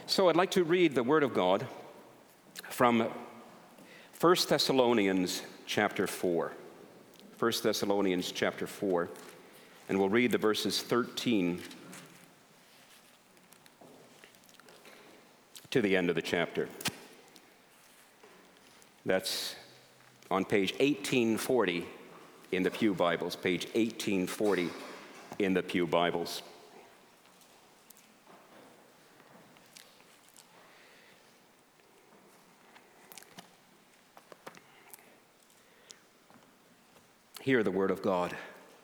So I'd like to read the Word of God from 1 Thessalonians chapter 4. 1 Thessalonians chapter 4. And we'll read the verses 13 to the end of the chapter. That's on page 1840 in the Pew Bibles. Page 1840 in the Pew Bibles. Hear the word of God.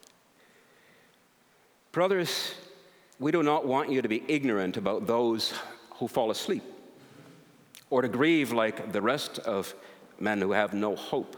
Brothers, we do not want you to be ignorant about those who fall asleep, or to grieve like the rest of men who have no hope.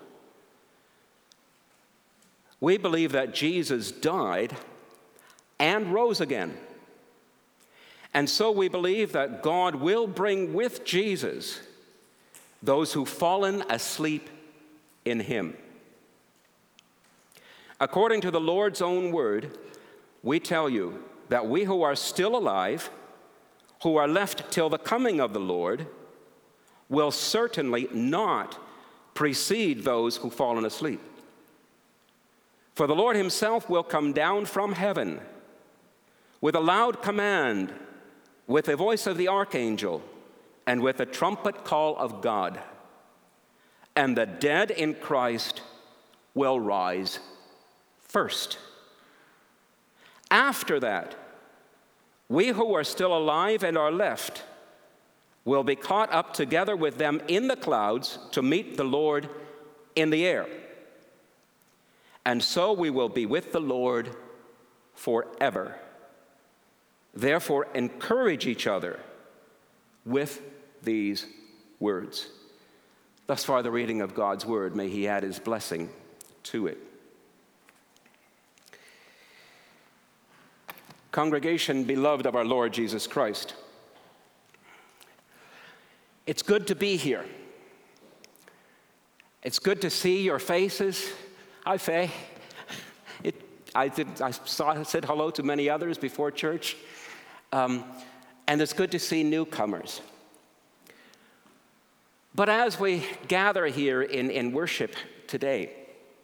We believe that Jesus died and rose again. And so we believe that God will bring with Jesus those who've fallen asleep in him. According to the Lord's own word, we tell you that we who are still alive, who are left till the coming of the Lord, will certainly not precede those who've fallen asleep. For the Lord himself will come down from heaven with a loud command, with the voice of the archangel, and with the trumpet call of God. And the dead in Christ will rise first. After that, we who are still alive and are left will be caught up together with them in the clouds to meet the Lord in the air. And so we will be with the Lord forever. Therefore, encourage each other with these words. Thus far, the reading of God's word. May he add his blessing to it. Congregation, beloved of our Lord Jesus Christ, it's good to be here. It's good to see your faces. Hi, Faye. I said hello to many others before church. And it's good to see newcomers. But as we gather here in worship today,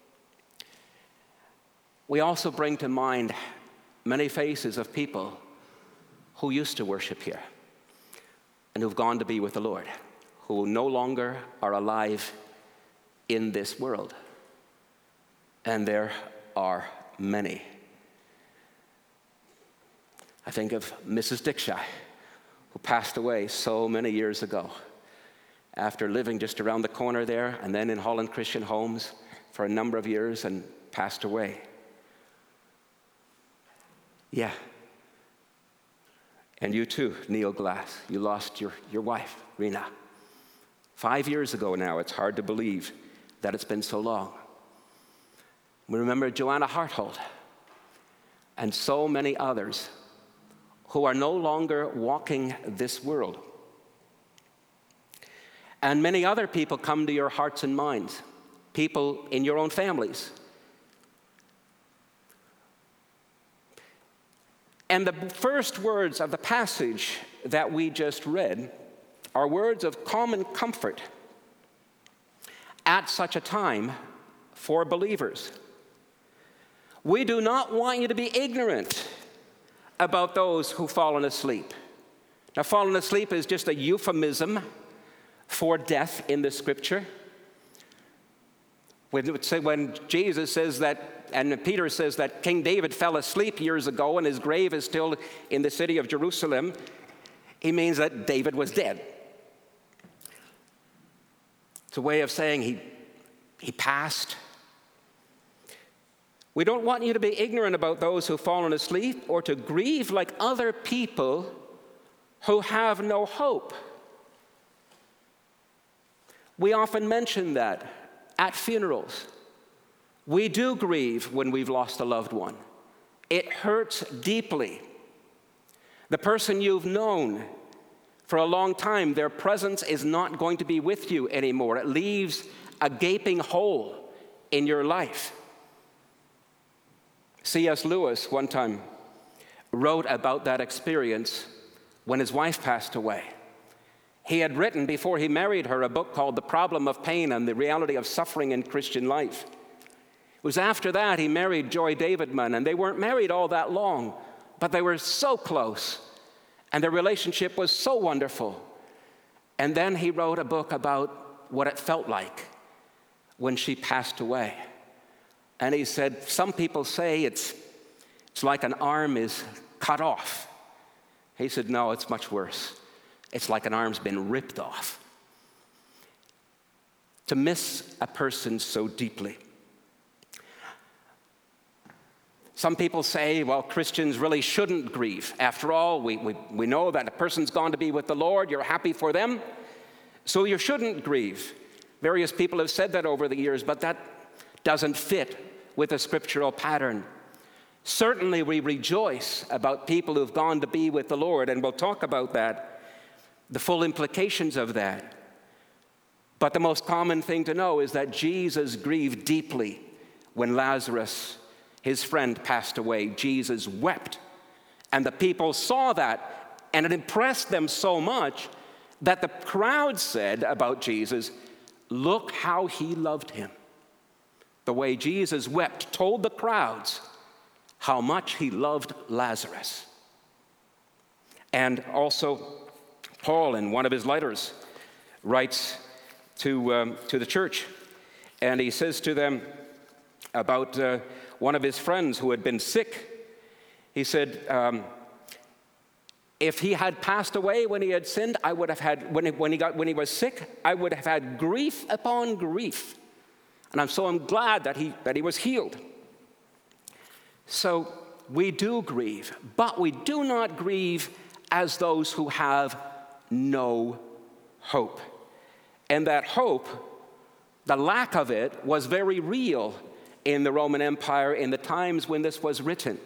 we also bring to mind many faces of people who used to worship here and who've gone to be with the Lord, who no longer are alive in this world. And there are many. I think of Mrs. Dickshire, who passed away so many years ago after living just around the corner there and then in Holland Christian Homes for a number of years and passed away. Yeah. And you too, Neil Glass. You lost your wife, Rena. 5 years ago now. It's hard to believe that it's been so long. We remember Joanna Harthold and so many others who are no longer walking this world. And many other people come to your hearts and minds, people in your own families. And the first words of the passage that we just read are words of common comfort at such a time for believers. We do not want you to be ignorant about those who've fallen asleep. Now, fallen asleep is just a euphemism for death in the scripture. When Jesus says that, and Peter says that King David fell asleep years ago and his grave is still in the city of Jerusalem, he means that David was dead. It's a way of saying he passed. We don't want you to be ignorant about those who've fallen asleep or to grieve like other people who have no hope. We often mention that at funerals. We do grieve when we've lost a loved one. It hurts deeply. The person you've known for a long time, their presence is not going to be with you anymore. It leaves a gaping hole in your life. C.S. Lewis one time wrote about that experience when his wife passed away. He had written, before he married her, a book called The Problem of Pain and the Reality of Suffering in Christian Life. It was after that he married Joy Davidman, and they weren't married all that long, but they were so close, and their relationship was so wonderful. And then he wrote a book about what it felt like when she passed away. And he said, some people say it's like an arm is cut off. He said, no, it's much worse. It's like an arm's been ripped off. To miss a person so deeply. Some people say, well, Christians really shouldn't grieve. After all, we know that a person's gone to be with the Lord. You're happy for them, so you shouldn't grieve. Various people have said that over the years, but that doesn't fit with a scriptural pattern. Certainly, we rejoice about people who've gone to be with the Lord, and we'll talk about that, the full implications of that. But the most common thing to know is that Jesus grieved deeply when Lazarus, his friend, passed away. Jesus wept. And the people saw that, and it impressed them so much that the crowd said about Jesus, look how he loved him. The way Jesus wept told the crowds how much he loved Lazarus. And also, Paul, in one of his letters, writes to the church, and he says to them about one of his friends who had been sick. He said, if he had passed away when he had sinned, I would have had, when he was sick, I would have had grief upon grief. And I'm glad that he was healed. So we do grieve, but we do not grieve as those who have no hope. And that hope, the lack of it, was very real in the Roman Empire in the times when this was written.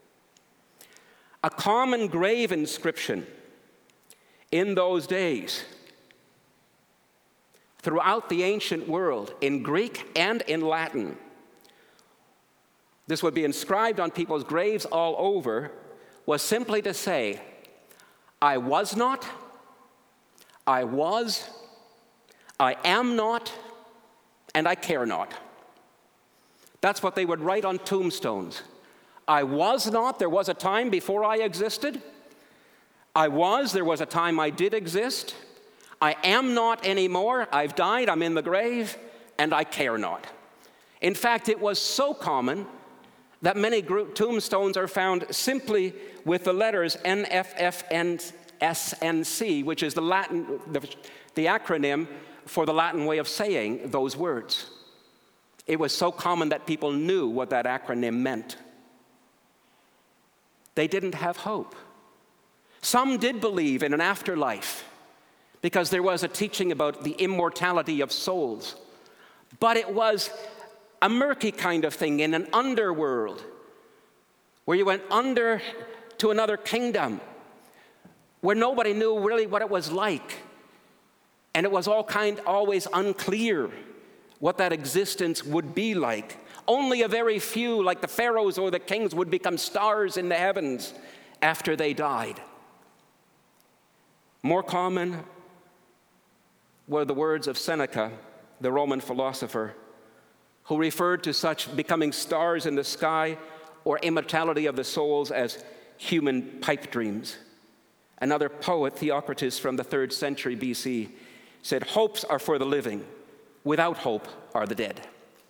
A common grave inscription in those days throughout the ancient world, in Greek and in Latin, this would be inscribed on people's graves all over, was simply to say, I was not, I was, I am not, and I care not. That's what they would write on tombstones. I was not, there was a time before I existed. I was, there was a time I did exist. I am not anymore, I've died, I'm in the grave, and I care not. In fact, it was so common that many tombstones are found simply with the letters NFF and SNC, which is the acronym for the Latin way of saying those words. It was so common that people knew what that acronym meant. They didn't have hope. Some did believe in an afterlife because there was a teaching about the immortality of souls. But it was a murky kind of thing in an underworld where you went under to another kingdom where nobody knew really what it was like. And it was always unclear what that existence would be like. Only a very few, like the pharaohs or the kings, would become stars in the heavens after they died. More common were the words of Seneca, the Roman philosopher, who referred to such becoming stars in the sky or immortality of the souls as human pipe dreams. Another poet, Theocritus, from the 3rd century BC, said, hopes are for the living, without hope are the dead.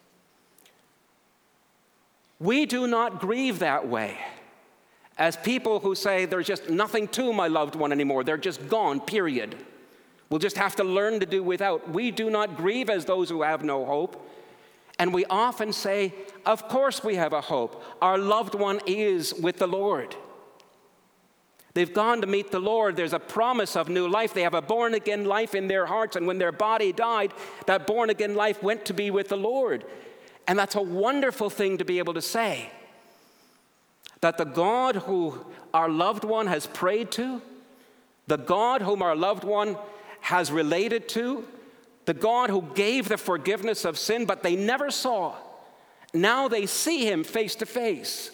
We do not grieve that way as people who say there's just nothing to my loved one anymore. They're just gone, period. We'll just have to learn to do without. We do not grieve as those who have no hope. And we often say, of course we have a hope. Our loved one is with the Lord. They've gone to meet the Lord. There's a promise of new life. They have a born-again life in their hearts. And when their body died, that born-again life went to be with the Lord. And that's a wonderful thing to be able to say. That the God who our loved one has prayed to, the God whom our loved one has related to, the God who gave the forgiveness of sin, but they never saw. Now they see him face to face.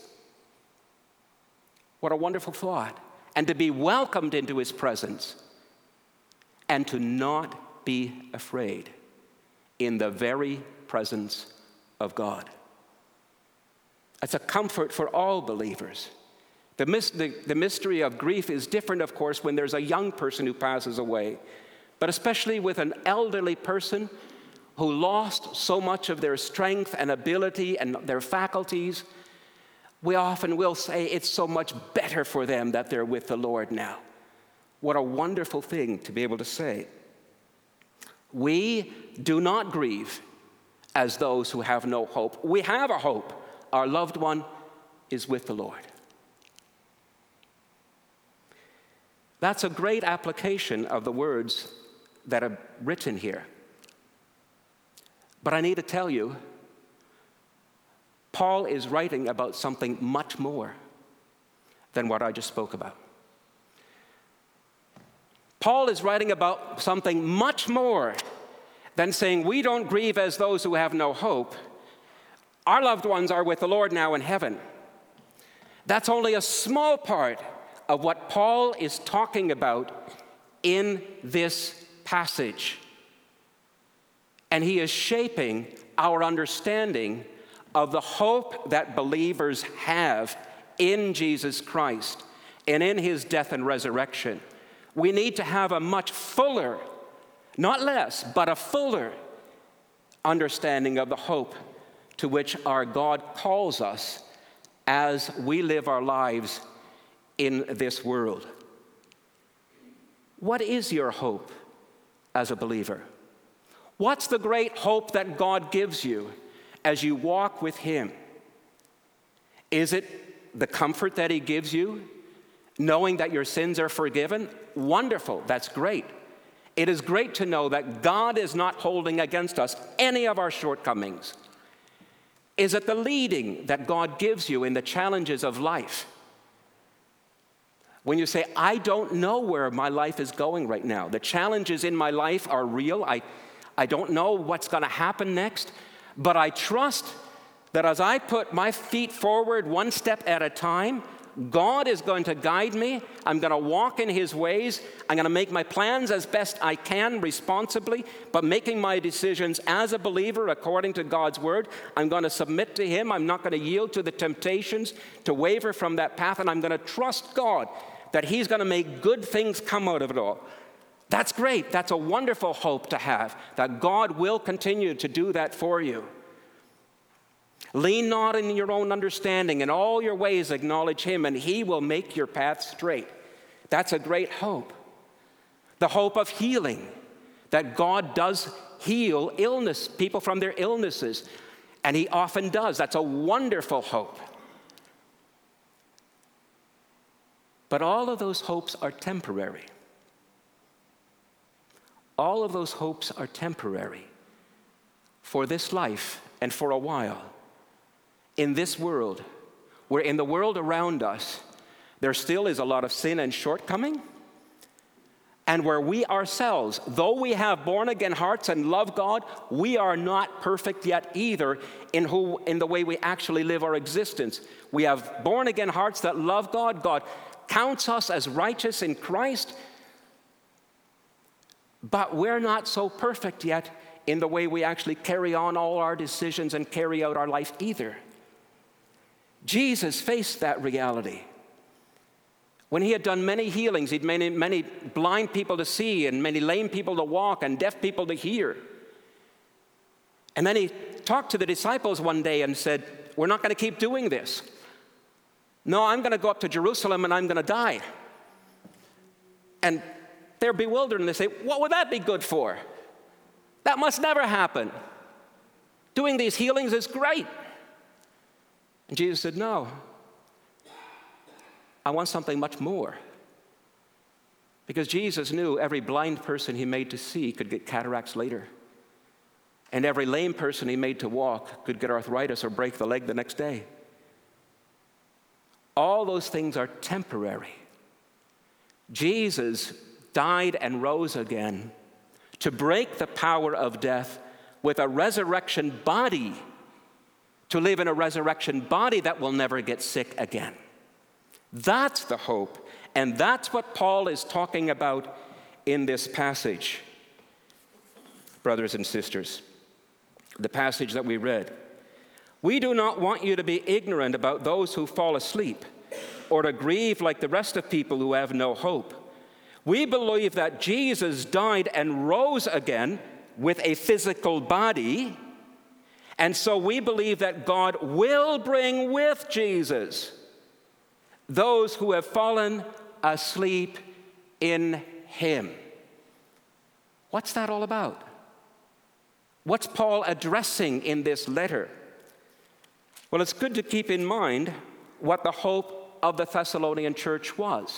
What a wonderful thought. And to be welcomed into his presence. and to not be afraid in the very presence of God. It's a comfort for all believers. The mystery of grief is different, of course, when there's a young person who passes away, but especially with an elderly person who lost so much of their strength and ability and their faculties. We often will say it's so much better for them that they're with the Lord now. What a wonderful thing to be able to say. We do not grieve as those who have no hope. We have a hope. Our loved one is with the Lord. That's a great application of the words that are written here. But I need to tell you, Paul is writing about something much more than what I just spoke about. Paul is writing about something much more than saying we don't grieve as those who have no hope. Our loved ones are with the Lord now in heaven. That's only a small part of what Paul is talking about in this passage. And he is shaping our understanding of the hope that believers have in Jesus Christ and in his death and resurrection. We need to have a much fuller, not less, but a fuller understanding of the hope to which our God calls us as we live our lives in this world. What is your hope as a believer? What's the great hope that God gives you as you walk with him? Is it the comfort that he gives you, knowing that your sins are forgiven? Wonderful, that's great. It is great to know that God is not holding against us any of our shortcomings. Is it the leading that God gives you in the challenges of life? When you say, I don't know where my life is going right now. The challenges in my life are real. I don't know what's going to happen next, but I trust that as I put my feet forward one step at a time, God is going to guide me. I'm going to walk in his ways. I'm going to make my plans as best I can responsibly, but making my decisions as a believer according to God's word. I'm going to submit to him. I'm not going to yield to the temptations to waver from that path, and I'm going to trust God that he's going to make good things come out of it all. That's great. That's a wonderful hope to have, that God will continue to do that for you. Lean not in your own understanding. In all your ways acknowledge him, and he will make your path straight. That's a great hope. The hope of healing, that God does heal people from their illnesses, and he often does. That's a wonderful hope. But all of those hopes are temporary. All of those hopes are temporary for this life and for a while. In this world, where in the world around us, there still is a lot of sin and shortcoming, and where we ourselves, though we have born-again hearts and love God, we are not perfect yet either in the way we actually live our existence. We have born-again hearts that love God. God counts us as righteous in Christ, but we're not so perfect yet in the way we actually carry on all our decisions and carry out our life either. Jesus faced that reality. When he had done many healings, he'd made many blind people to see and many lame people to walk and deaf people to hear. And then he talked to the disciples one day and said, we're not going to keep doing this. No, I'm going to go up to Jerusalem and I'm going to die. And they're bewildered and they say, what would that be good for? That must never happen. Doing these healings is great. And Jesus said, no, I want something much more. Because Jesus knew every blind person he made to see could get cataracts later. And every lame person he made to walk could get arthritis or break the leg the next day. All those things are temporary. Jesus died and rose again to break the power of death with a resurrection body, to live in a resurrection body that will never get sick again. That's the hope, and that's what Paul is talking about in this passage, brothers and sisters, the passage that we read. We do not want you to be ignorant about those who fall asleep, or to grieve like the rest of people who have no hope. We believe that Jesus died and rose again with a physical body, and so we believe that God will bring with Jesus those who have fallen asleep in him. What's that all about? What's Paul addressing in this letter? Well, it's good to keep in mind what the hope of the Thessalonian church was.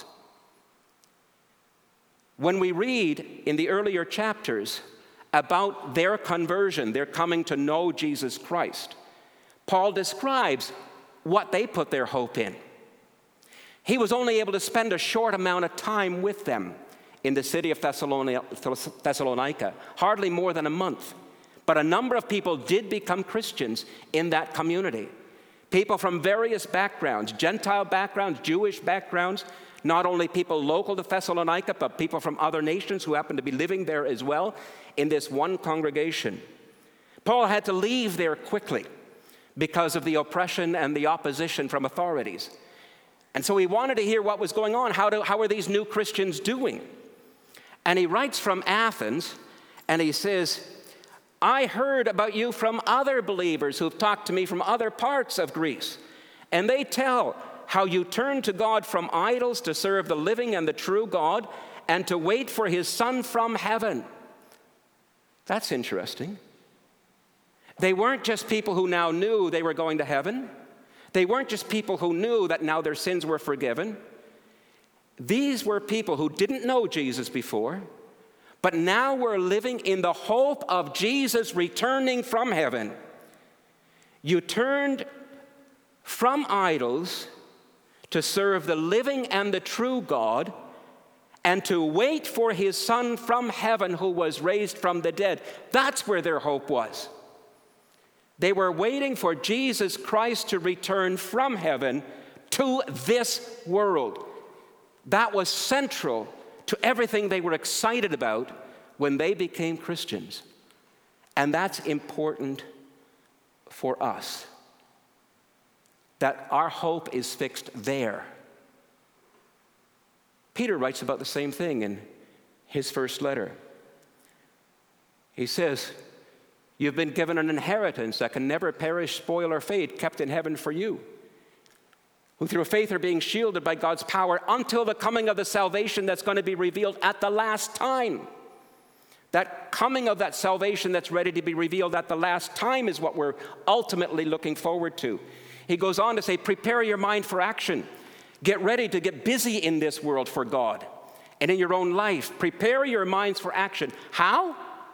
When we read in the earlier chapters about their conversion, their coming to know Jesus Christ, Paul describes what they put their hope in. He was only able to spend a short amount of time with them in the city of Thessalonica, hardly more than a month. But a number of people did become Christians in that community. People from various backgrounds, Gentile backgrounds, Jewish backgrounds, not only people local to Thessalonica, but people from other nations who happened to be living there as well in this one congregation. Paul had to leave there quickly because of the oppression and the opposition from authorities. And so he wanted to hear what was going on. How are these new Christians doing? And he writes from Athens, and he says, I heard about you from other believers who've talked to me from other parts of Greece. And they tell how you turned to God from idols to serve the living and the true God and to wait for his Son from heaven. That's interesting. They weren't just people who now knew they were going to heaven. They weren't just people who knew that now their sins were forgiven. These were people who didn't know Jesus before, but now we're living in the hope of Jesus returning from heaven. You turned from idols to serve the living and the true God and to wait for his Son from heaven who was raised from the dead. That's where their hope was. They were waiting for Jesus Christ to return from heaven to this world. That was central to everything they were excited about when they became Christians. And that's important for us, that our hope is fixed there. Peter writes about the same thing in his first letter. He says, you've been given an inheritance that can never perish, spoil, or fade, kept in heaven for you, who through faith are being shielded by God's power until the coming of the salvation that's going to be revealed at the last time. That coming of that salvation that's ready to be revealed at the last time is what we're ultimately looking forward to. He goes on to say, prepare your mind for action. Get ready to get busy in this world for God and in your own life. Prepare your minds for action. How?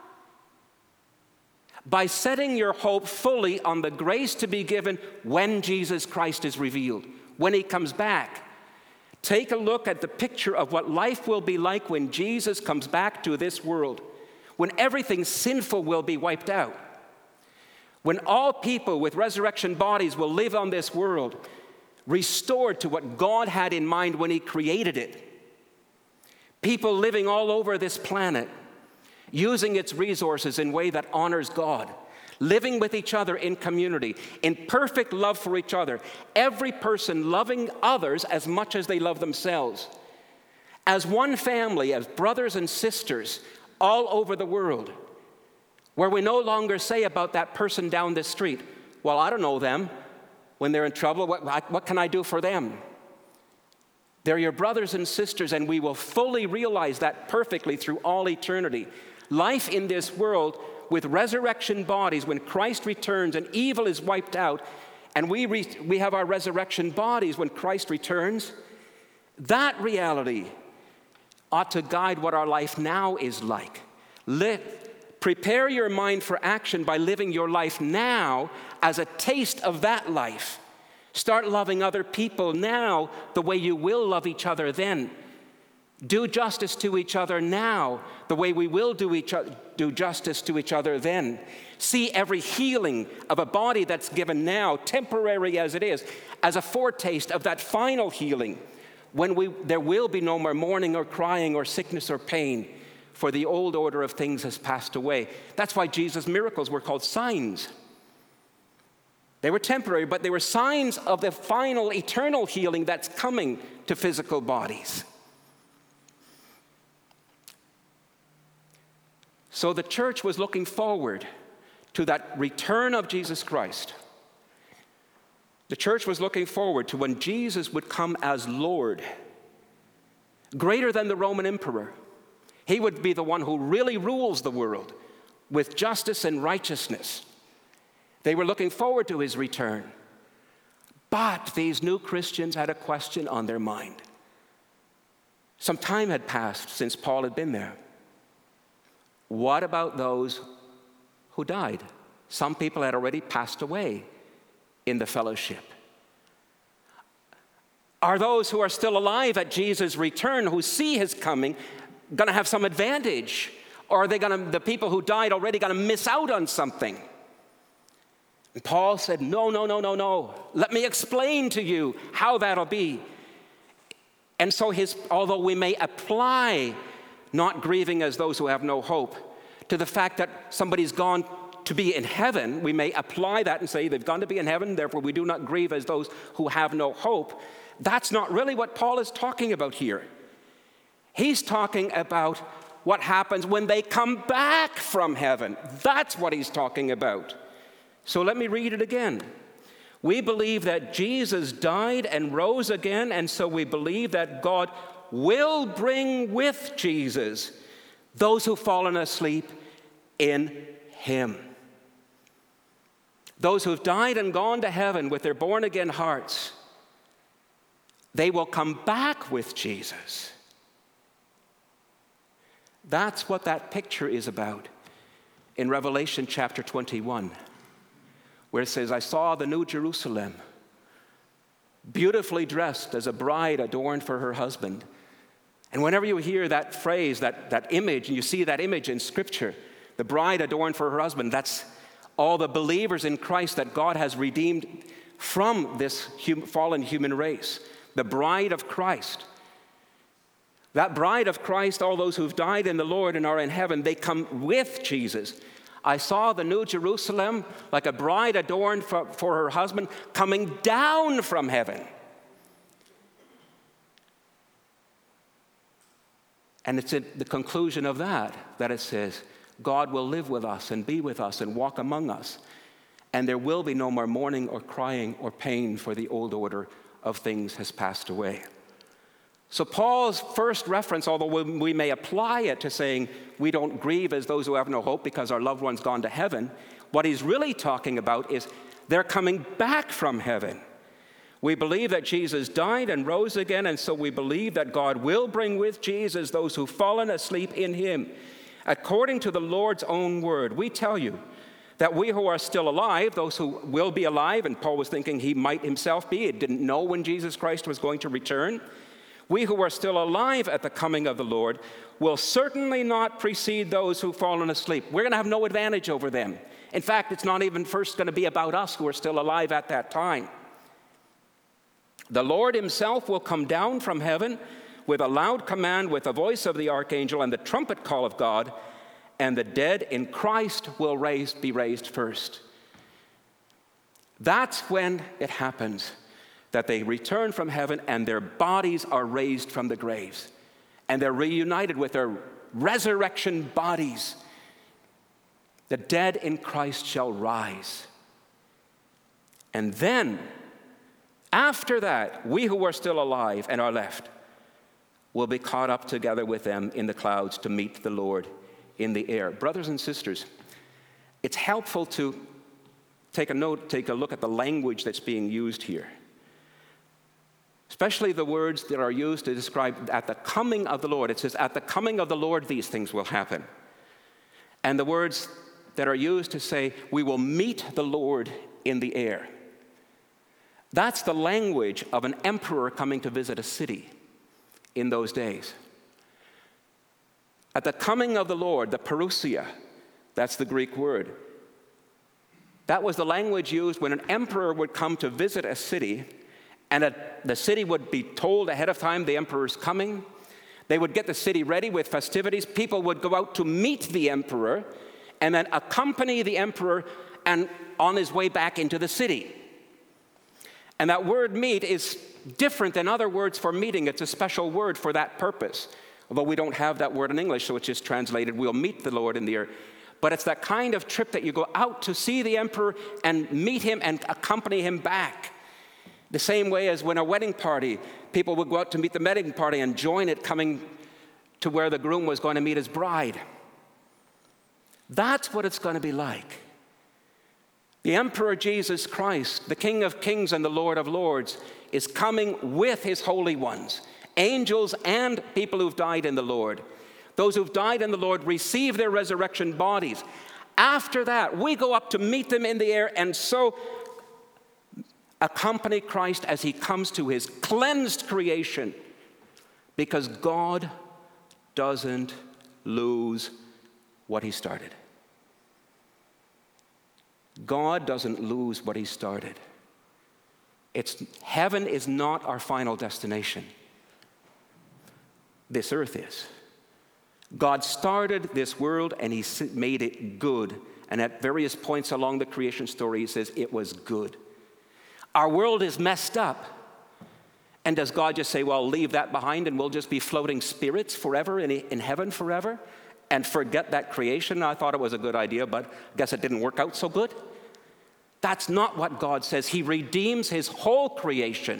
By setting your hope fully on the grace to be given when Jesus Christ is revealed, when he comes back. Take a look at the picture of what life will be like when Jesus comes back to this world, when everything sinful will be wiped out, when all people with resurrection bodies will live on this world, restored to what God had in mind when he created it. People living all over this planet, using its resources in a way that honors God, living with each other in community, in perfect love for each other, every person loving others as much as they love themselves, as one family, as brothers and sisters all over the world, where we no longer say about that person down the street, well, I don't know them. When they're in trouble, what can I do for them? They're your brothers and sisters, and we will fully realize that perfectly through all eternity. Life in this world with resurrection bodies, when Christ returns and evil is wiped out, and we have our resurrection bodies when Christ returns, that reality ought to guide what our life now is like. Prepare your mind for action by living your life now as a taste of that life. Start loving other people now the way you will love each other then. Do justice to each other now the way we will do justice to each other then. See every healing of a body that's given now, temporary as it is, as a foretaste of that final healing when there will be no more mourning or crying or sickness or pain, for the old order of things has passed away. That's why Jesus' miracles were called signs. They were temporary, but they were signs of the final eternal healing that's coming to physical bodies. So the church was looking forward to that return of Jesus Christ. The church was looking forward to when Jesus would come as Lord, greater than the Roman emperor. He would be the one who really rules the world with justice and righteousness. They were looking forward to his return. But these new Christians had a question on their mind. Some time had passed since Paul had been there. What about those who died? Some people had already passed away in the fellowship. Are those who are still alive at Jesus' return, who see his coming, going to have some advantage? Or are the people who died already going to miss out on something? And Paul said, no. Let me explain to you how that'll be. And so although we may apply not grieving as those who have no hope to the fact that somebody's gone to be in heaven, we may apply that and say they've gone to be in heaven, therefore we do not grieve as those who have no hope. That's not really what Paul is talking about here. He's talking about what happens when they come back from heaven. That's what he's talking about. So let me read it again. We believe that Jesus died and rose again, and so we believe that God will bring with Jesus those who've fallen asleep in him. Those who've died and gone to heaven with their born-again hearts, they will come back with Jesus. That's what that picture is about in Revelation chapter 21, where it says, I saw the new Jerusalem, beautifully dressed as a bride adorned for her husband. And whenever you hear that phrase, that image, and you see that image in Scripture, the bride adorned for her husband, that's all the believers in Christ that God has redeemed from this fallen human race. The bride of Christ. That bride of Christ, all those who've died in the Lord and are in heaven, they come with Jesus. I saw the new Jerusalem like a bride adorned for her husband coming down from heaven. And it's at the conclusion of that it says, God will live with us and be with us and walk among us. And there will be no more mourning or crying or pain, for the old order of things has passed away. So Paul's first reference, although we may apply it to saying we don't grieve as those who have no hope because our loved one's gone to heaven, what he's really talking about is they're coming back from heaven. We believe that Jesus died and rose again, and so we believe that God will bring with Jesus those who've fallen asleep in him. According to the Lord's own word, we tell you that we who are still alive, those who will be alive, and Paul was thinking he might himself be, he didn't know when Jesus Christ was going to return. We who are still alive at the coming of the Lord will certainly not precede those who've fallen asleep. We're going to have no advantage over them. In fact, it's not even first going to be about us who are still alive at that time. The Lord himself will come down from heaven with a loud command, with the voice of the archangel and the trumpet call of God, and the dead in Christ will be raised first. That's when it happens, that they return from heaven and their bodies are raised from the graves, and they're reunited with their resurrection bodies. The dead in Christ shall rise. And then, after that, we who are still alive and are left will be caught up together with them in the clouds to meet the Lord in the air. Brothers and sisters, it's helpful to take a look at the language that's being used here. Especially the words that are used to describe at the coming of the Lord. It says, at the coming of the Lord, these things will happen. And the words that are used to say, we will meet the Lord in the air. That's the language of an emperor coming to visit a city in those days. At the coming of the Lord, the parousia, that's the Greek word. That was the language used when an emperor would come to visit a city, and the city would be told ahead of time the emperor's coming. They would get the city ready with festivities. People would go out to meet the emperor and then accompany the emperor and on his way back into the city. And that word meet is different than other words for meeting. It's a special word for that purpose. Although we don't have that word in English, so it's just translated, we'll meet the Lord in the air. But it's that kind of trip that you go out to see the emperor and meet him and accompany him back. The same way as when a wedding party, people would go out to meet the wedding party and join it coming to where the groom was going to meet his bride. That's what it's going to be like. The Emperor Jesus Christ, the King of Kings and the Lord of Lords, is coming with his holy ones, angels and people who've died in the Lord. Those who've died in the Lord receive their resurrection bodies. After that, we go up to meet them in the air and so accompany Christ as he comes to his cleansed creation, because God doesn't lose what he started. God doesn't lose what he started. Heaven is not our final destination. This earth is. God started this world and he made it good. And at various points along the creation story, he says it was good. Our world is messed up. And does God just say, well, leave that behind and we'll just be floating spirits forever in heaven forever and forget that creation? I thought it was a good idea, but I guess it didn't work out so good. That's not what God says. He redeems his whole creation.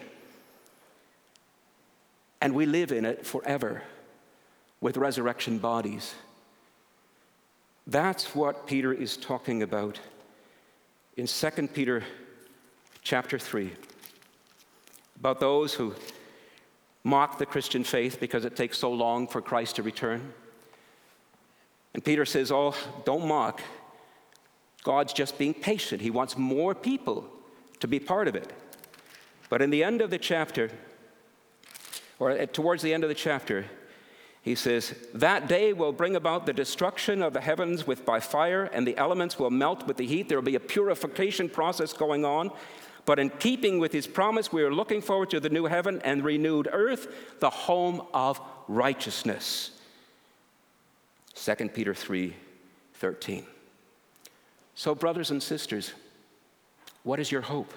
And we live in it forever with resurrection bodies. That's what Peter is talking about in 2 Peter chapter 3. About those who mock the Christian faith because it takes so long for Christ to return. And Peter says, oh, don't mock. God's just being patient. He wants more people to be part of it. But in the end of the chapter, or towards the end of the chapter, he says, that day will bring about the destruction of the heavens by fire, and the elements will melt with the heat. There will be a purification process going on. But in keeping with his promise, we are looking forward to the new heaven and renewed earth, the home of righteousness. 2 Peter 3:13. So, brothers and sisters, what is your hope?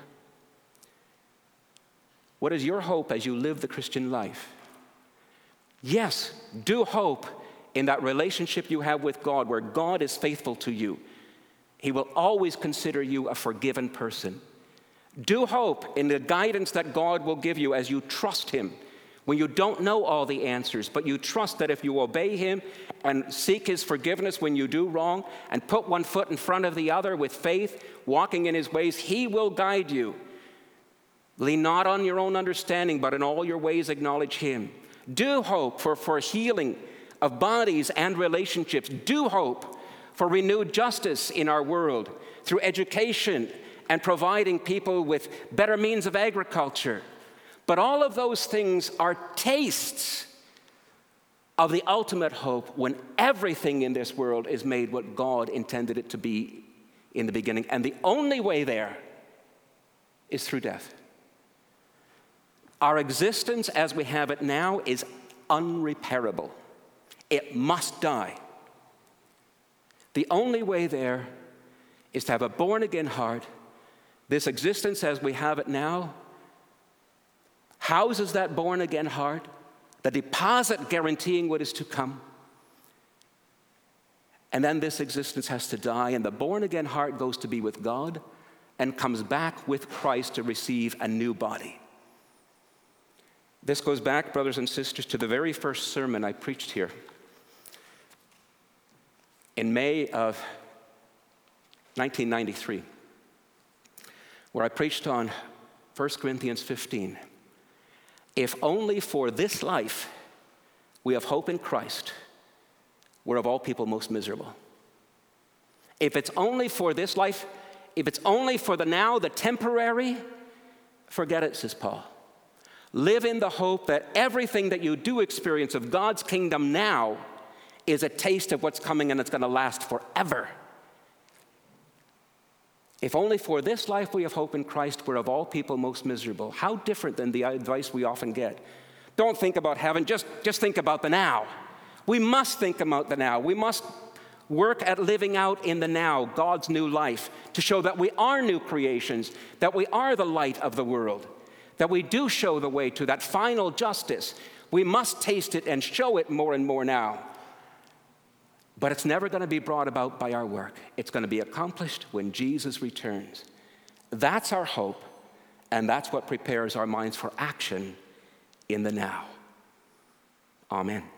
What is your hope as you live the Christian life? Yes, do hope in that relationship you have with God, where God is faithful to you. He will always consider you a forgiven person. Do hope in the guidance that God will give you as you trust him, when you don't know all the answers, but you trust that if you obey him and seek his forgiveness when you do wrong and put one foot in front of the other with faith, walking in his ways, he will guide you. Lean not on your own understanding, but in all your ways acknowledge him. Do hope for healing of bodies and relationships. Do hope for renewed justice in our world through education and providing people with better means of agriculture. But all of those things are tastes of the ultimate hope when everything in this world is made what God intended it to be in the beginning. And the only way there is through death. Our existence as we have it now is unrepairable. It must die. The only way there is to have a born-again heart. This existence as we have it now houses that born-again heart, the deposit guaranteeing what is to come. And then this existence has to die, and the born-again heart goes to be with God and comes back with Christ to receive a new body. This goes back, brothers and sisters, to the very first sermon I preached here in May of 1993, where I preached on 1 Corinthians 15. If only for this life we have hope in Christ, we're of all people most miserable. If it's only for this life, if it's only for the now, the temporary, forget it, says Paul. Live in the hope that everything that you do experience of God's kingdom now is a taste of what's coming, and it's going to last forever. If only for this life we have hope in Christ, we're of all people most miserable. How different than the advice we often get. Don't think about heaven, just think about the now. We must think about the now. We must work at living out in the now God's new life to show that we are new creations, that we are the light of the world, that we do show the way to that final justice. We must taste it and show it more and more now. But it's never going to be brought about by our work. It's going to be accomplished when Jesus returns. That's our hope, and that's what prepares our minds for action in the now. Amen.